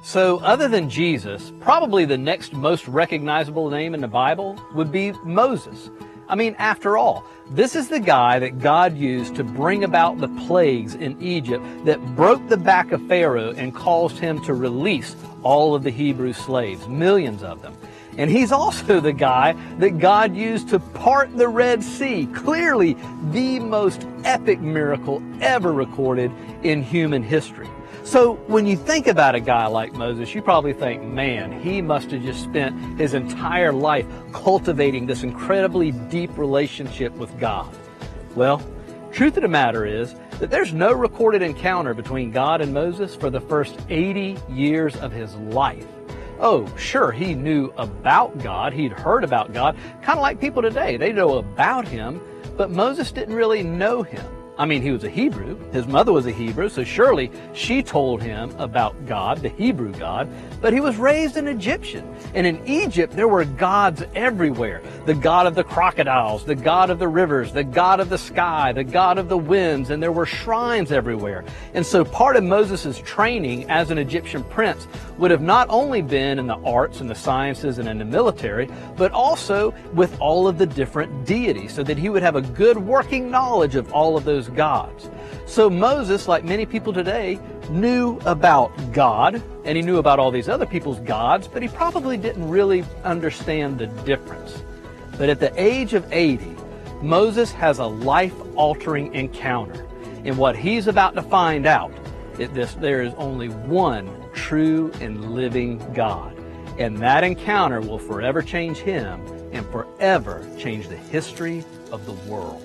So other than Jesus, probably the next most recognizable name in the Bible would be Moses. I mean, after all, this is the guy that God used to bring about the plagues in Egypt that broke the back of Pharaoh and caused him to release all of the Hebrew slaves, millions of them. And he's also the guy that God used to part the Red Sea, clearly the most epic miracle ever recorded in human history. So when you think about a guy like Moses, you probably think, man, he must have just spent his entire life cultivating this incredibly deep relationship with God. Well, truth of the matter is that there's no recorded encounter between God and Moses for the first 80 years of his life. Oh, sure, he knew about God. He'd heard about God, kind of like people today. They know about him, but Moses didn't really know him. I mean, he was a Hebrew. His mother was a Hebrew, so surely she told him about God, the Hebrew God. But he was raised an Egyptian. And in Egypt, there were gods everywhere. The god of the crocodiles, the god of the rivers, the god of the sky, the god of the winds, and there were shrines everywhere. And so part of Moses' training as an Egyptian prince would have not only been in the arts and the sciences and in the military, but also with all of the different deities, so that he would have a good working knowledge of all of those gods. So Moses, like many people today, knew about God, and he knew about all these other people's gods, but he probably didn't really understand the difference. But at the age of 80, Moses has a life-altering encounter. And what he's about to find out is there is only one true and living God. And that encounter will forever change him and forever change the history of the world.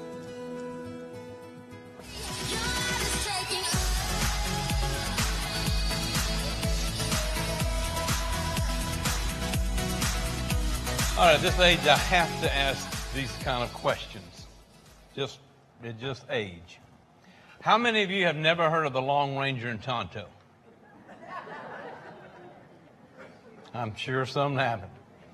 All right, at this age, I have to ask these kind of questions. Just age. How many of you have never heard of the Lone Ranger in Tonto? I'm sure some haven't.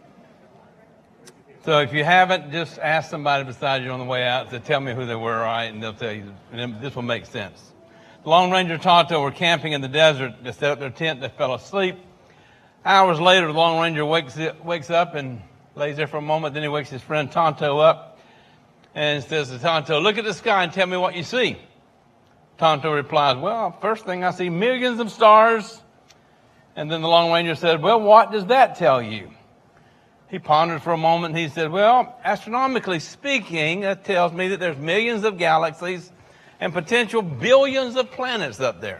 So if you haven't, just ask somebody beside you on the way out to tell me who they were, all right, and they'll tell you. And this will make sense. The Lone Ranger and Tonto were camping in the desert. They set up their tent. They fell asleep. Hours later, the Lone Ranger wakes up and lays there for a moment. Then he wakes his friend Tonto up and says to Tonto, "Look at the sky and tell me what you see." Tonto replies, "Well, first thing I see millions of stars." And then the Lone Ranger said, "Well, what does that tell you?" He pondered for a moment and he said, "Well, astronomically speaking, that tells me that there's millions of galaxies and potential billions of planets up there."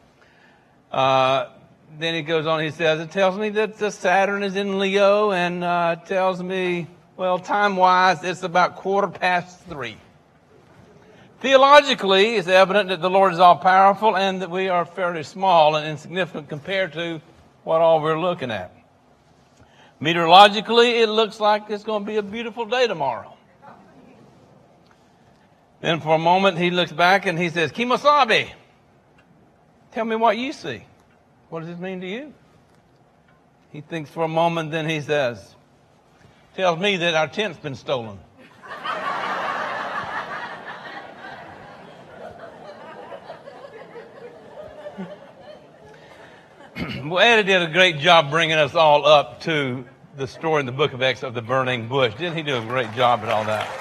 Then he goes on, he says, "It tells me that Saturn is in Leo, and it tells me, well, time-wise, it's about 3:15. Theologically, it's evident that the Lord is all-powerful and that we are fairly small and insignificant compared to what all we're looking at. Meteorologically, it looks like it's going to be a beautiful day tomorrow." Then for a moment, he looks back and he says, "Kimosabe, tell me what you see. What does this mean to you?" He thinks for a moment, then he says, "Tells me that our tent's been stolen." Well, Eddie did a great job bringing us all up to the story in the book of Exodus of the burning bush. Didn't he do a great job at all that?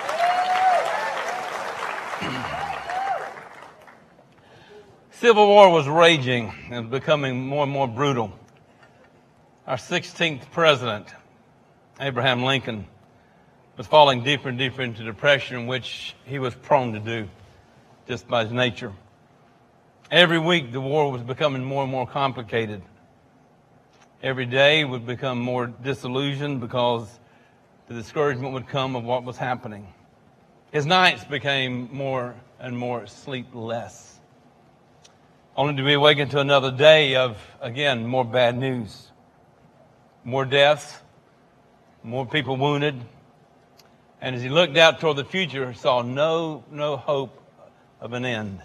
Civil War was raging and becoming more and more brutal. Our 16th president, Abraham Lincoln, was falling deeper and deeper into depression, which he was prone to do just by his nature. Every week, the war was becoming more and more complicated. Every day would become more disillusioned because the discouragement would come of what was happening. His nights became more and more sleepless, only to be awakened to another day of, again, more bad news. More deaths, more people wounded. And as he looked out toward the future, he saw no hope of an end.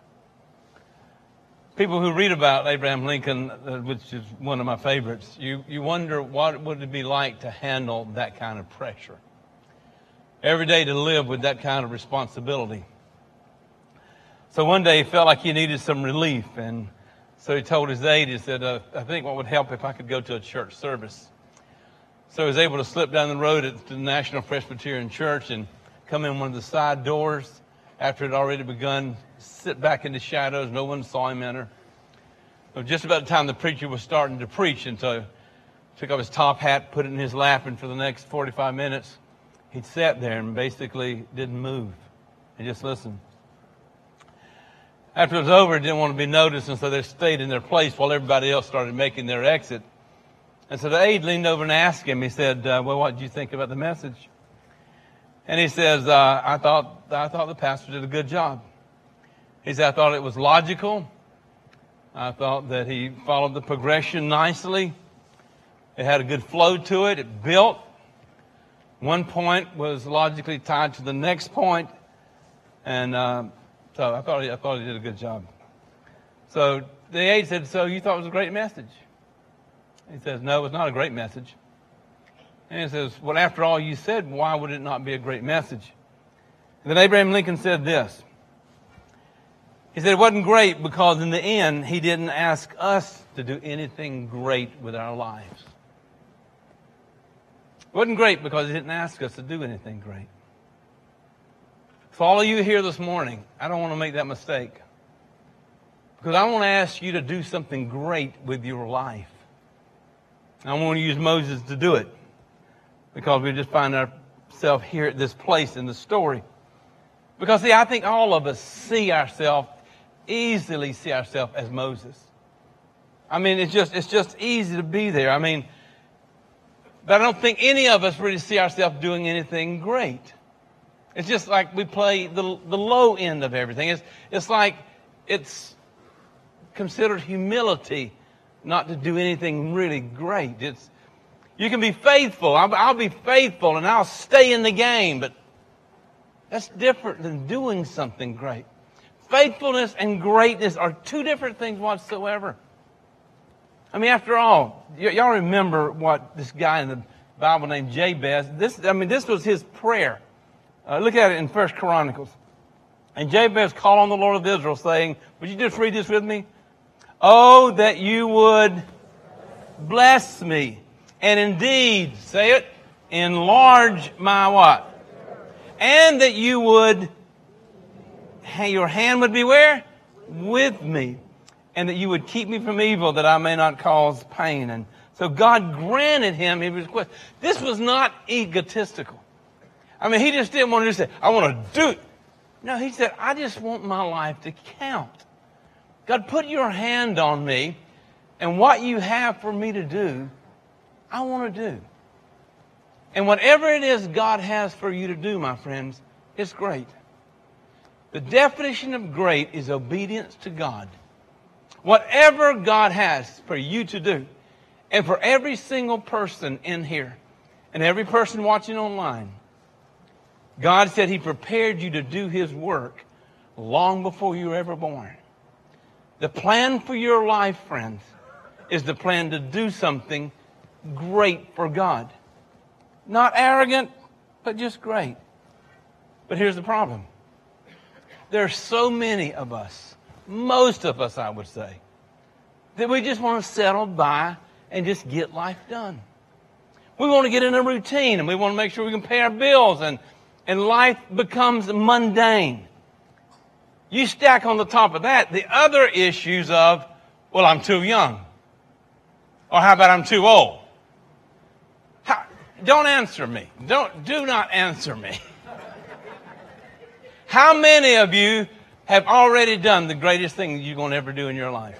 People who read about Abraham Lincoln, which is one of my favorites, you wonder what would it be like to handle that kind of pressure. Every day to live with that kind of responsibility. So one day he felt like he needed some relief, and So he told his aide, he said, I think what would help if I could go to a church service. So he was able to slip down the road at the National Presbyterian Church and come in one of the side doors after it had already begun, sit back in the shadows. No one saw him enter. But just about the time the preacher was starting to preach, and so he took off his top hat, put it in his lap, and for the next 45 minutes, he sat there and basically didn't move and just listened. After it was over, he didn't want to be noticed, and so they stayed in their place while everybody else started making their exit. And so the aide leaned over and asked him, he said, well, what did you think about the message? And he says, I thought the pastor did a good job. He said, I thought it was logical. I thought that he followed the progression nicely. It had a good flow to it. It built. One point was logically tied to the next point. And so I thought he did a good job. So the aide said, so you thought it was a great message? He says, no, it was not a great message. And he says, well, after all you said, why would it not be a great message? And then Abraham Lincoln said this. He said it wasn't great because in the end, he didn't ask us to do anything great with our lives. It wasn't great because he didn't ask us to do anything great. For all of you here this morning, I don't want to make that mistake. Because I want to ask you to do something great with your life. I want to use Moses to do it. Because we just find ourselves here at this place in the story. Because, see, I think all of us easily see ourselves as Moses. I mean, it's just easy to be there. I mean, but I don't think any of us really see ourselves doing anything great. It's just like we play the low end of everything. It's like it's considered humility not to do anything really great. You can be faithful. I'll be faithful and I'll stay in the game. But that's different than doing something great. Faithfulness and greatness are two different things whatsoever. I mean, after all, y'all remember what this guy in the Bible named Jabez, this was his prayer. Look at it in 1 Chronicles. And Jabez called on the Lord of Israel saying, would you just read this with me? Oh, that you would bless me. And indeed, say it, enlarge my what? And that you would, your hand would be where? With me. And that you would keep me from evil, that I may not cause pain. And so God granted him his request. This was not egotistical. I mean, he just didn't want to just say, I want to do it. No, he said, I just want my life to count. God, put your hand on me, and what you have for me to do, I want to do. And whatever it is God has for you to do, my friends, it's great. The definition of great is obedience to God. Whatever God has for you to do, and for every single person in here, and every person watching online, God said He prepared you to do His work long before you were ever born. The plan for your life, friends, is the plan to do something great for God. Not arrogant, but just great. But here's the problem. There are so many of us, most of us I would say, that we just want to settle by and just get life done. We want to get in a routine and we want to make sure we can pay our bills and life becomes mundane. You stack on the top of that the other issues of, well, I'm too young. Or how about I'm too old? Don't answer me. Do not answer me. How many of you have already done the greatest thing you're going to ever do in your life?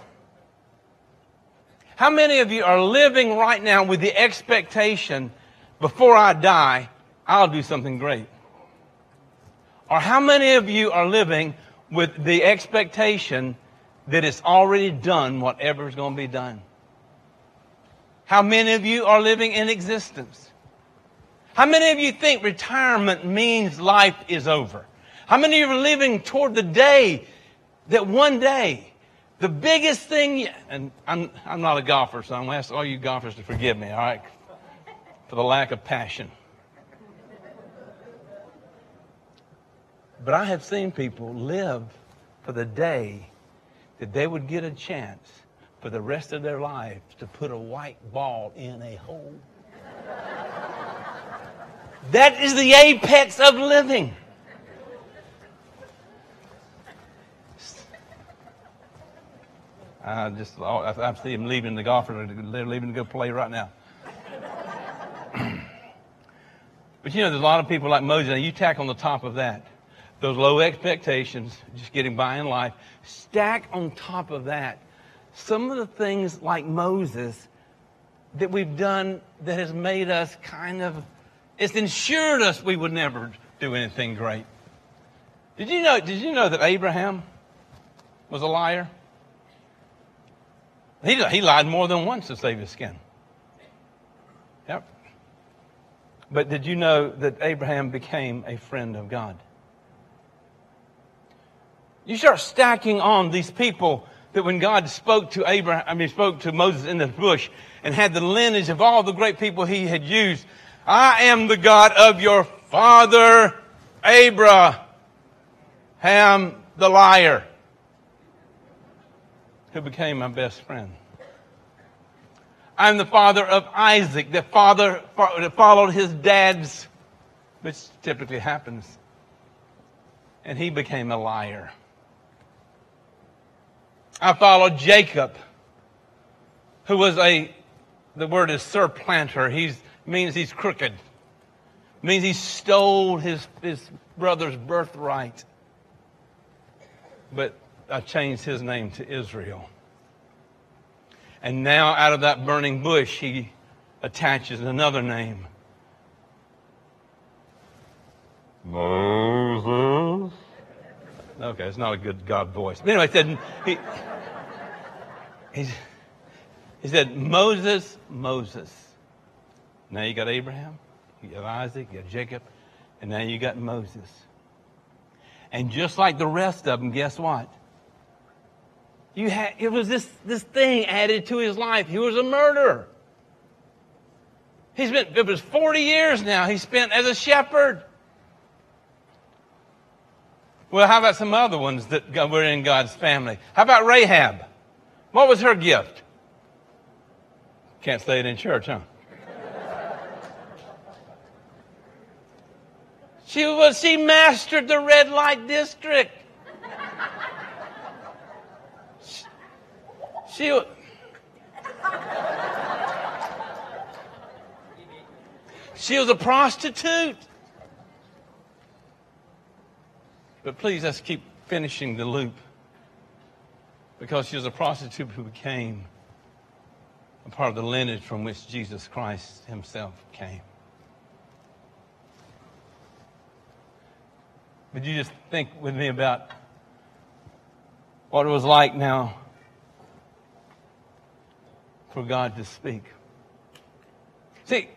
How many of you are living right now with the expectation, before I die, I'll do something great? Or how many of you are living with the expectation that it's already done whatever is going to be done? How many of you are living in existence? How many of you think retirement means life is over? How many of you are living toward the day that one day, the biggest thing, and I'm not a golfer, so I'm going to ask all you golfers to forgive me, all right, for the lack of passion. But I have seen people live for the day that they would get a chance for the rest of their lives to put a white ball in a hole. That is the apex of living. I see him leaving the golfer. They're leaving to go play right now. But you know, there's a lot of people like Moses. And you tack on the top of that those low expectations, just getting by in life. Stack on top of that some of the things like Moses that we've done that has made us it's ensured us we would never do anything great. Did you know that Abraham was a liar? He lied more than once to save his skin. Yep. But did you know that Abraham became a friend of God? You start stacking on these people that when God spoke to Moses in the bush and had the lineage of all the great people he had used. I am the God of your father Abraham, the liar, who became my best friend. I'm the father of Isaac, the father that followed his dad's, which typically happens. And he became a liar. I followed Jacob, who was the word is surplanter. Means he's crooked. Means he stole his brother's birthright. But I changed his name to Israel. And now out of that burning bush, he attaches another name. Moses. Okay, it's not a good God voice. But anyway, he said, Moses, Moses. Now you got Abraham, you got Isaac, you got Jacob, and now you got Moses. And just like the rest of them, guess what? It was this thing added to his life. He was a murderer. It was 40 years now he spent as a shepherd. Well, how about some other ones that were in God's family? How about Rahab? What was her gift? Can't say it in church, huh? She mastered the red light district. She was a prostitute. But please, let's keep finishing the loop. Because she was a prostitute who became a part of the lineage from which Jesus Christ himself came. Would you just think with me about what it was like now for God to speak? See,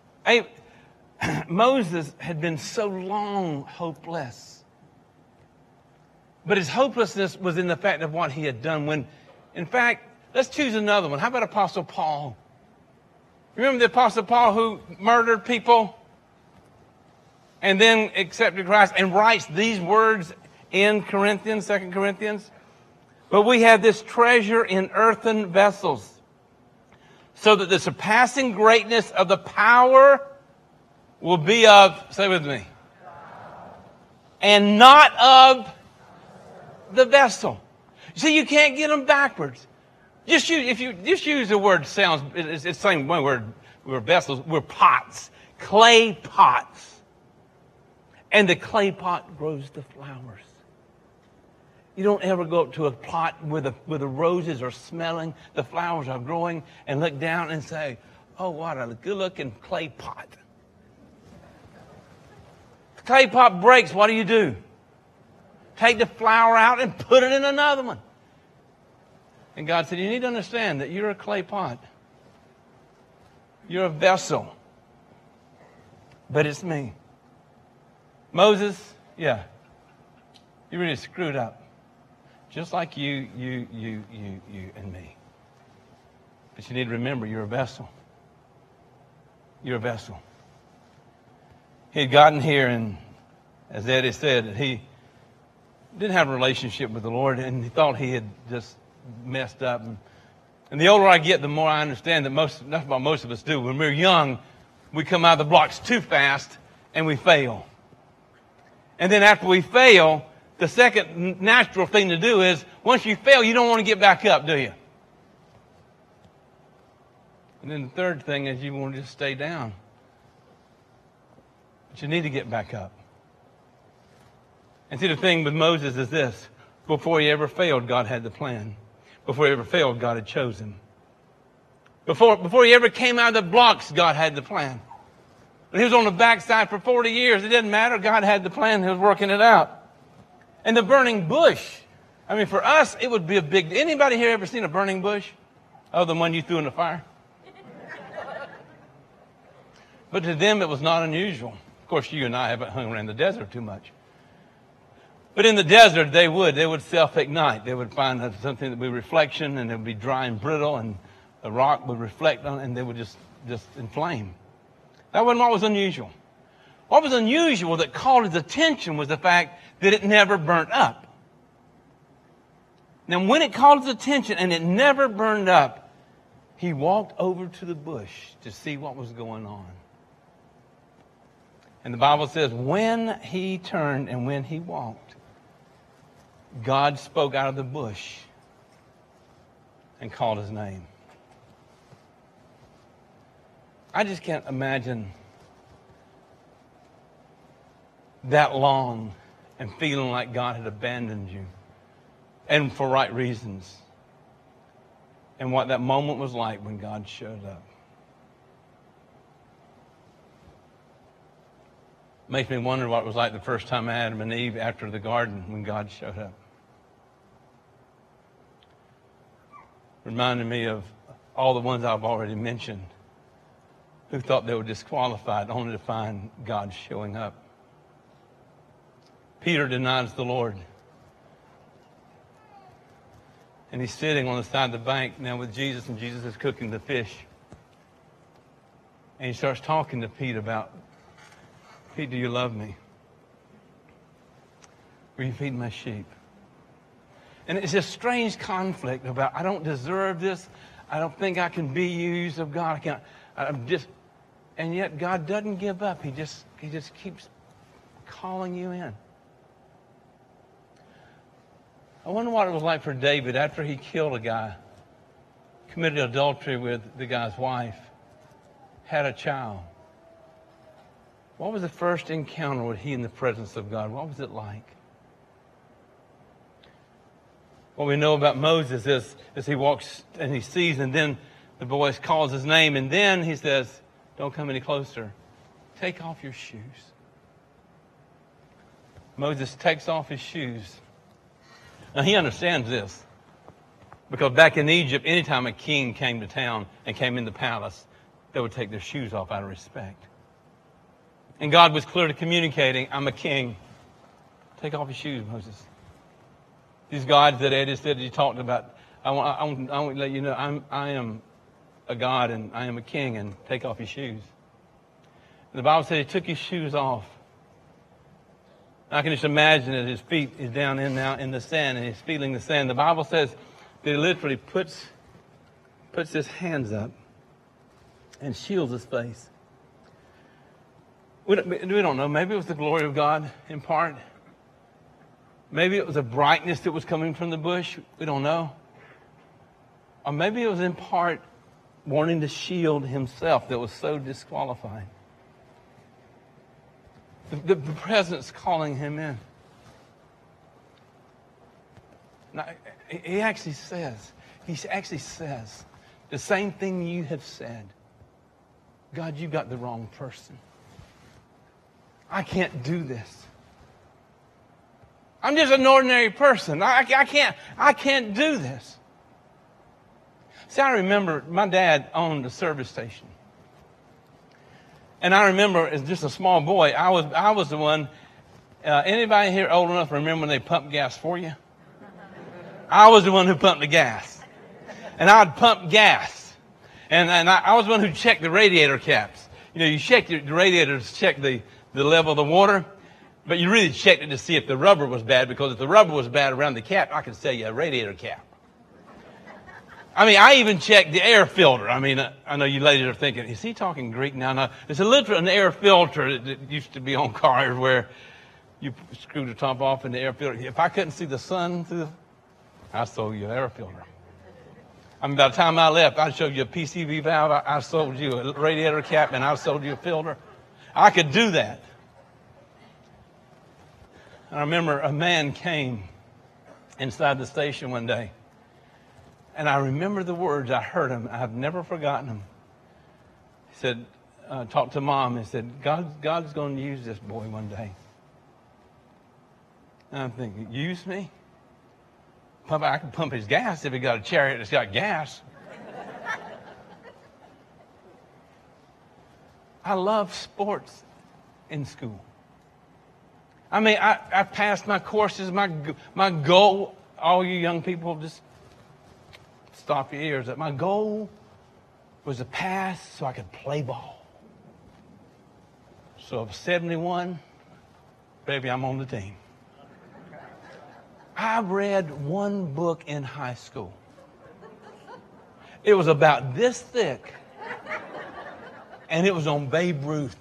Moses had been so long hopeless. But his hopelessness was in the fact of what he had done when, in fact, let's choose another one. How about Apostle Paul? Remember the Apostle Paul who murdered people and then accepted Christ and writes these words in Corinthians, 2 Corinthians? But we have this treasure in earthen vessels, so that the surpassing greatness of the power will be of, say with me, and not of the vessel. See, you can't get them backwards. If you use the word it's the same word. We're vessels. We're pots, clay pots, and the clay pot grows the flowers. You don't ever go up to a pot where the roses are smelling, the flowers are growing, and look down and say, "Oh, what a good-looking clay pot." The clay pot breaks. What do? Take the flower out and put it in another one. And God said, you need to understand that you're a clay pot. You're a vessel. But it's me. Moses, yeah, you really screwed up. Just like you and me. But you need to remember, you're a vessel. You're a vessel. He had gotten here, and as Eddie said, he didn't have a relationship with the Lord, and he thought he had just messed up. And the older I get, the more I understand that's what most of us do. When we're young, we come out of the blocks too fast and we fail. And then after we fail, the second natural thing to do is, once you fail, you don't want to get back up, do you? And then the third thing is you want to just stay down. But you need to get back up. And see, the thing with Moses is this. Before he ever failed, God had the plan. Before he ever failed, God had chosen. Before he ever came out of the blocks, God had the plan. When he was on the backside for 40 years, it didn't matter. God had the plan. He was working it out. And the burning bush. I mean, for us, it would be a big... Anybody here ever seen a burning bush? Other than one you threw in the fire? But to them, it was not unusual. Of course, you and I haven't hung around the desert too much. But in the desert, they would self-ignite. They would find something that would be reflection, and it would be dry and brittle, and the rock would reflect on it, and they would just inflame. That wasn't what was unusual. What was unusual that called his attention was the fact that it never burnt up. Now, when it called his attention and it never burned up, he walked over to the bush to see what was going on. And the Bible says, when he turned and when he walked, God spoke out of the bush and called his name. I just can't imagine that long and feeling like God had abandoned you, and for right reasons, and what that moment was like when God showed up. Makes me wonder what it was like the first time Adam and Eve after the garden when God showed up. Reminded me of all the ones I've already mentioned who thought they were disqualified only to find God showing up. Peter denies the Lord. And he's sitting on the side of the bank now with Jesus, and Jesus is cooking the fish. And he starts talking to Pete about, Pete, do you love me? Will you feed my sheep? And it's this strange conflict about, I don't deserve this. I don't think I can be used of God. And yet God doesn't give up. He just keeps calling you in. I wonder what it was like for David after he killed a guy, committed adultery with the guy's wife, had a child. What was the first encounter with he in the presence of God? What was it like? What we know about Moses is as he walks and he sees, and then the voice calls his name, and then he says, don't come any closer. Take off your shoes. Moses takes off his shoes. Now he understands this, because back in Egypt, anytime a king came to town and came in the palace, they would take their shoes off out of respect. And God was clearly communicating, I'm a king. Take off your shoes, Moses. These gods that Eddie said he talked about, I want to let you know, I am a God and I am a king, and take off your shoes. And the Bible said he took his shoes off. I can just imagine that his feet is down now in the sand, and he's feeling the sand. The Bible says that he literally puts his hands up and shields his face. We don't know. Maybe it was the glory of God in part. Maybe it was a brightness that was coming from the bush. We don't know. Or maybe it was in part wanting to shield himself that was so disqualified. The presence calling him in. Now, he actually says the same thing you have said. God, you got the wrong person. I can't do this. I'm just an ordinary person. I can't do this. See, I remember my dad owned a service station. And I remember as just a small boy, I was the one, anybody here old enough to remember when they pumped gas for you? I was the one who pumped the gas. And I'd pump gas. And I was the one who checked the radiator caps. You know, you check the radiators, check the level of the water, but you really checked it to see if the rubber was bad, because if the rubber was bad around the cap, I could sell you a radiator cap. I mean, I even checked the air filter. I mean, I know you ladies are thinking, is he talking Greek now? No, it's literally an air filter that used to be on cars where you screw the top off in the air filter. If I couldn't see the sun through, I sold you an air filter. I mean, by the time I left, I showed you a PCV valve. I sold you a radiator cap, and I sold you a filter. I could do that. And I remember a man came inside the station one day. And I remember the words. I heard him. I've never forgotten them. He said, talked to Mom and said, God's going to use this boy one day. And I'm thinking, use me? I can pump his gas if he got a chariot that's got gas. I love sports in school. I mean, I passed my courses. My goal, all you young people, just stop your ears. My goal was to pass so I could play ball. So of 71, baby, I'm on the team. I read one book in high school. It was about this thick, and it was on Babe Ruth.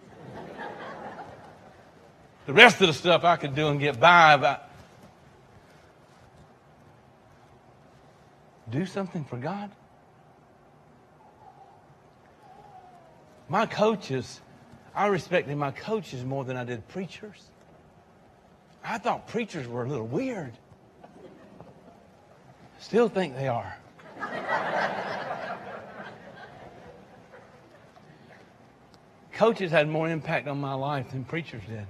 The rest of the stuff I could do and get by, but do something for God. My coaches, I respected my coaches more than I did preachers. I thought preachers were a little weird. Still think they are. Coaches had more impact on my life than preachers did.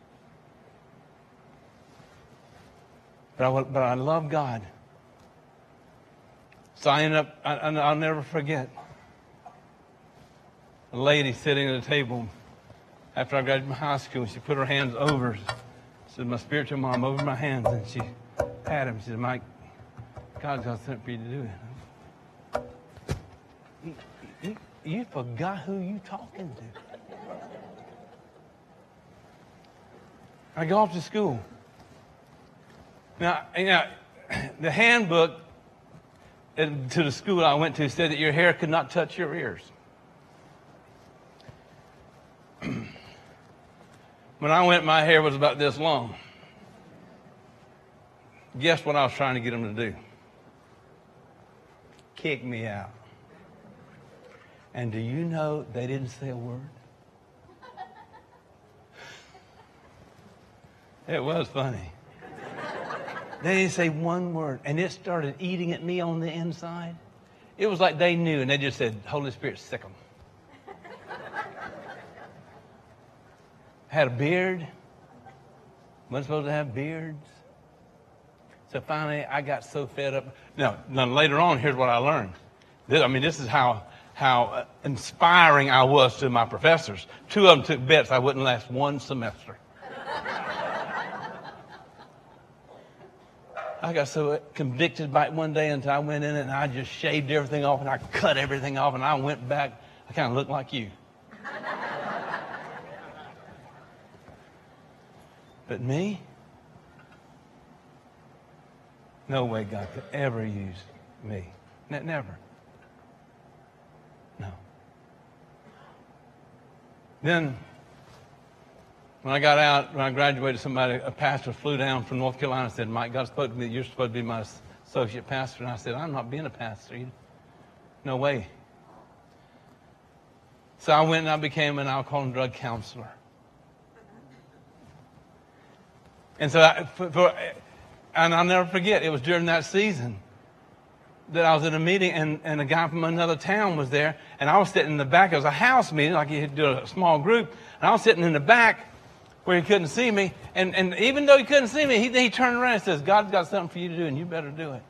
But I love God. So I ended up, I'll never forget, a lady sitting at a table after I graduated from high school. She put her hands over, said, my spiritual mom, over my hands. And she had him. She said, Mike, God's got something for you to do. You forgot who you talking to. I go off to school. Now, the handbook to the school I went to said that your hair could not touch your ears. When I went, my hair was about this long. Guess what I was trying to get them to do? Kick me out. And do you know they didn't say a word? It was funny. They didn't say one word, and it started eating at me on the inside. It was like they knew, and they just said, Holy Spirit, sick them. Had a beard. Wasn't supposed to have beards. So finally, I got so fed up. Now later on, here's what I learned. This is how inspiring I was to my professors. 2 of them took bets I wouldn't last one semester. I got so convicted by it one day until I went in and I just shaved everything off and I cut everything off and I went back. I kind of looked like you. But me? No way God could ever use me. Never. No. Then, when I got out, when I graduated, a pastor flew down from North Carolina and said, Mike, God spoke to me that you're supposed to be my associate pastor. And I said, I'm not being a pastor. No way. So I went and I became an alcohol and drug counselor. And so, and I'll never forget, it was during that season that I was at a meeting and a guy from another town was there. And I was sitting in the back. It was a house meeting, like you do a small group. And I was sitting in the back where he couldn't see me. And even though he couldn't see me, he turned around and says, God's got something for you to do, and you better do it.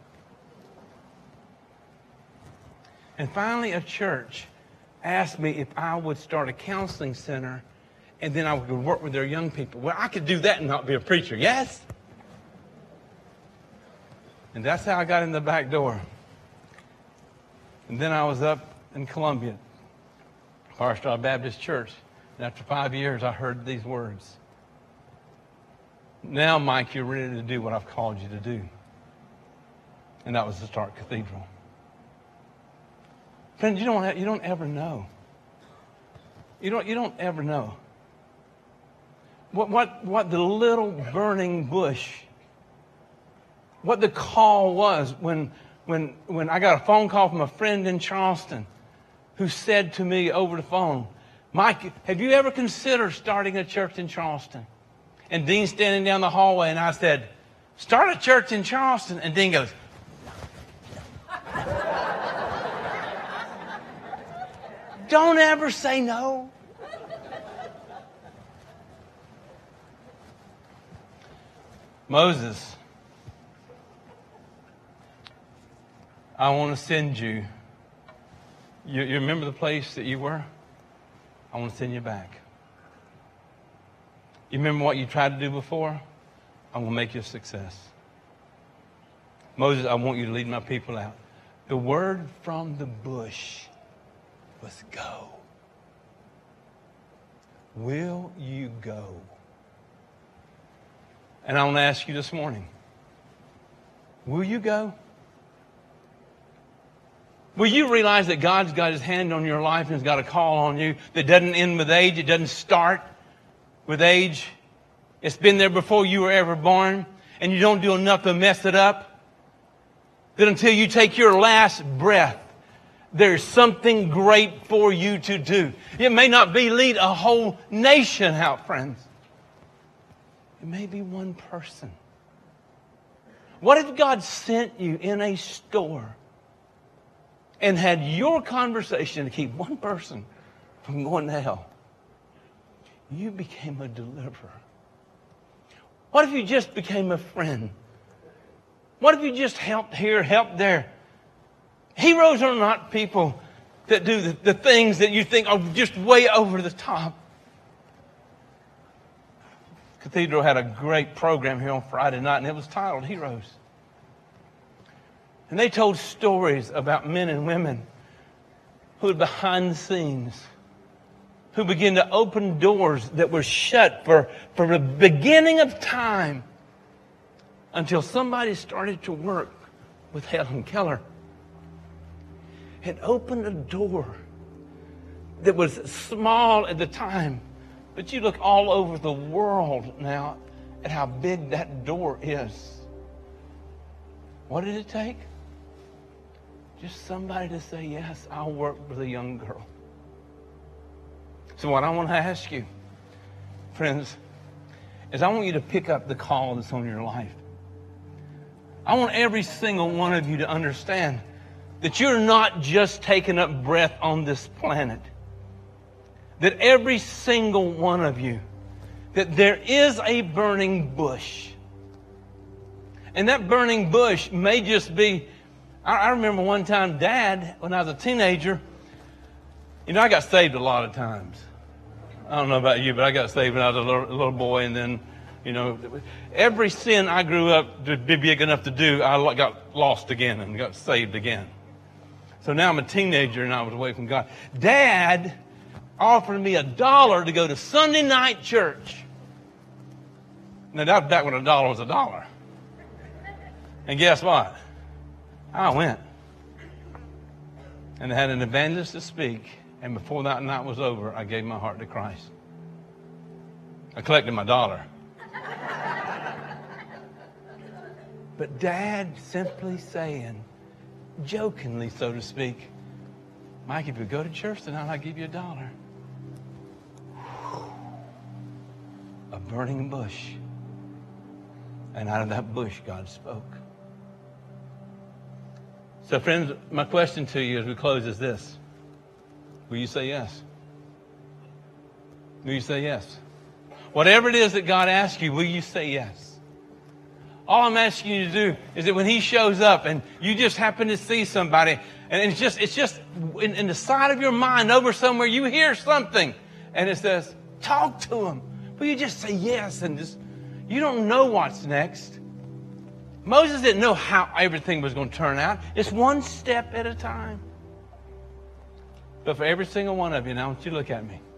And finally, a church asked me if I would start a counseling center, and then I could work with their young people. Well, I could do that and not be a preacher, yes? And that's how I got in the back door. And then I was up in Columbia, Firestar Baptist Church. And after 5 years, I heard these words. Now, Mike, you're ready to do what I've called you to do. And that was to start Cathedral. Friends, you don't ever know. You don't ever know what the little burning bush, what the call was when I got a phone call from a friend in Charleston who said to me over the phone, Mike, have you ever considered starting a church in Charleston? And Dean's standing down the hallway, and I said, start a church in Charleston. And Dean goes, don't ever say no. Moses, I want to send you. You remember the place that you were? I want to send you back. You remember what you tried to do before? I will make you a success. Moses, I want you to lead my people out. The word from the bush was go. Will you go? And I want to ask you this morning, will you go? Will you realize that God's got His hand on your life and He's got a call on you that doesn't end with age? It doesn't start with age. It's been there before you were ever born, and you don't do enough to mess it up. That until you take your last breath, there's something great for you to do. It may not be lead a whole nation out, friends. It may be one person. What if God sent you in a store and had your conversation to keep one person from going to hell? You became a deliverer. What if you just became a friend? What if you just helped here, helped there? Heroes are not people that do the things that you think are just way over the top. Cathedral had a great program here on Friday night, and it was titled Heroes. And they told stories about men and women who were behind the scenes, who began to open doors that were shut for the beginning of time until somebody started to work with Helen Keller and opened a door that was small at the time. But you look all over the world now at how big that door is. What did it take? Just somebody to say, yes, I'll work with a young girl. So what I want to ask you, friends, is I want you to pick up the call that's on your life. I want every single one of you to understand that you're not just taking up breath on this planet. That every single one of you, that there is a burning bush. And that burning bush may just be, I remember one time, Dad, when I was a teenager, I got saved a lot of times. I don't know about you, but I got saved when I was a little boy, and then, every sin I grew up to be big enough to do, I got lost again and got saved again. So now I'm a teenager and I was away from God. Dad offered me $1 to go to Sunday night church. Now that was back when $1 was $1. And guess what? I went. And I had an evangelist to speak. And before that night was over, I gave my heart to Christ. I collected my $1. But Dad simply saying, jokingly so to speak, Mike, if you go to church tonight, I'll give you $1. A burning bush. And out of that bush, God spoke. So friends, my question to you as we close is this. Will you say yes? Will you say yes? Whatever it is that God asks you, will you say yes? All I'm asking you to do is that when He shows up and you just happen to see somebody, and it's just in the side of your mind over somewhere, you hear something and it says, talk to Him. Will you just say yes and you don't know what's next. Moses didn't know how everything was going to turn out. It's one step at a time. But for every single one of you, now I want you to look at me.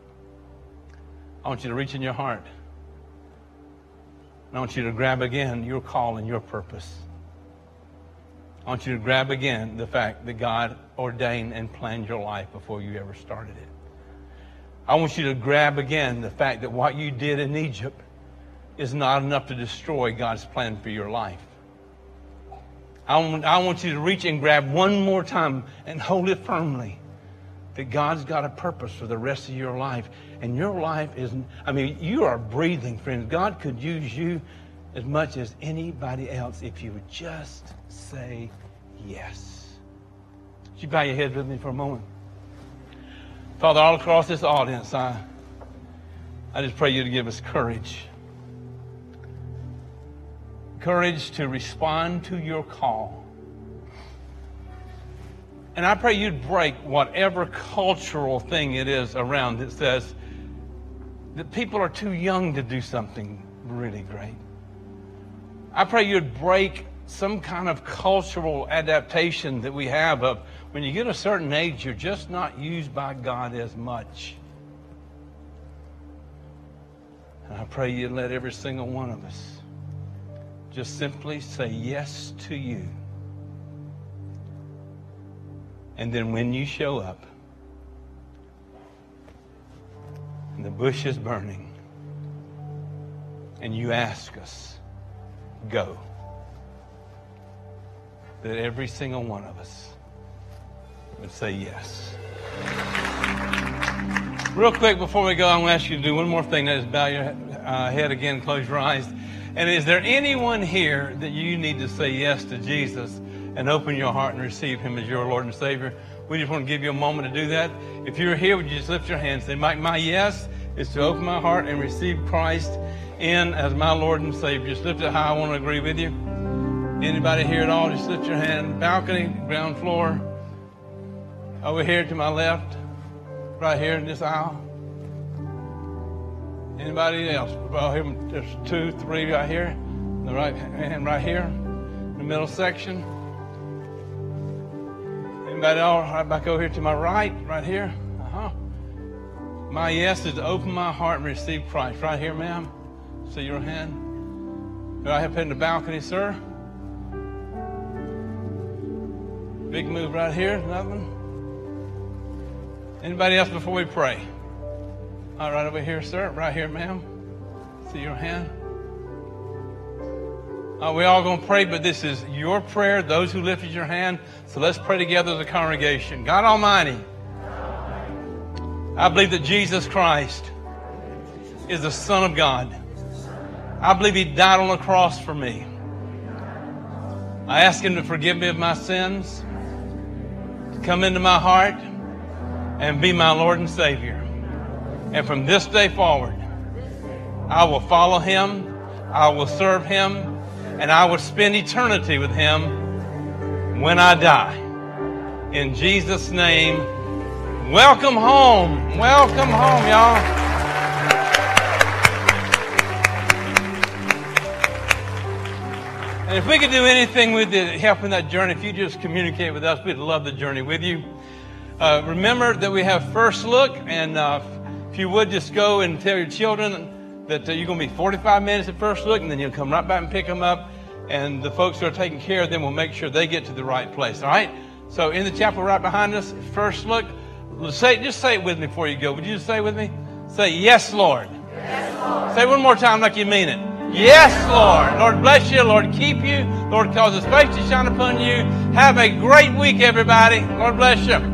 I want you to reach in your heart. And I want you to grab again your call and your purpose. I want you to grab again the fact that God ordained and planned your life before you ever started it. I want you to grab again the fact that what you did in Egypt is not enough to destroy God's plan for your life. I want you to reach and grab one more time and hold it firmly, that God's got a purpose for the rest of your life. And your life is, you are breathing, friends. God could use you as much as anybody else if you would just say yes. Would you bow your head with me for a moment? Father, all across this audience, I just pray you to give us courage. Courage to respond to your call. And I pray you'd break whatever cultural thing it is around that says that people are too young to do something really great. I pray you'd break some kind of cultural adaptation that we have of when you get a certain age, you're just not used by God as much. And I pray you'd let every single one of us just simply say yes to you. And then when you show up and the bush is burning and you ask us, go, that every single one of us would say yes. Real quick before we go, I'm going to ask you to do one more thing. That is bow your head again, close your eyes. And is there anyone here that you need to say yes to Jesus and open your heart and receive him as your Lord and Savior? We just want to give you a moment to do that. If you're here, would you just lift your hands and say, my yes is to open my heart and receive Christ in as my Lord and Savior. Just lift it high. I want to agree with you. Anybody here at all, just lift your hand. Balcony, ground floor. Over here to my left. Right here in this aisle. Anybody else? Well, here, there's 2, 3 right here. The right hand right here. In the middle section. Anybody else? Right back over here to my right here. My yes is to open my heart and receive Christ. Right here, ma'am. See your hand. Right up in the balcony, sir. Big move right here. Nothing. Anybody else before we pray? All right, over here, sir. Right here, ma'am. See your hand. We all going to pray, but this is your prayer, those who lifted your hand. So let's pray together as a congregation. God Almighty, I believe that Jesus Christ is the Son of God. I believe he died on the cross for me. I ask him to forgive me of my sins, to come into my heart, and be my Lord and Savior. And from this day forward, I will follow him, I will serve him, and I will spend eternity with him when I die. In Jesus' name, welcome home. Welcome home, y'all. And if we could do anything with it, helping that journey, if you just communicate with us, we'd love the journey with you. Remember that we have First Look, and if you would just go and tell your children that you're going to be 45 minutes at First Look, and then you'll come right back and pick them up, and the folks who are taking care of them will make sure they get to the right place, all right? So in the chapel right behind us, First Look, just say it with me before you go. Would you just say it with me? Say, yes, Lord. Yes, Lord. Say it one more time like you mean it. Yes, Lord. Lord bless you. Lord keep you. Lord cause his face to shine upon you. Have a great week, everybody. Lord bless you.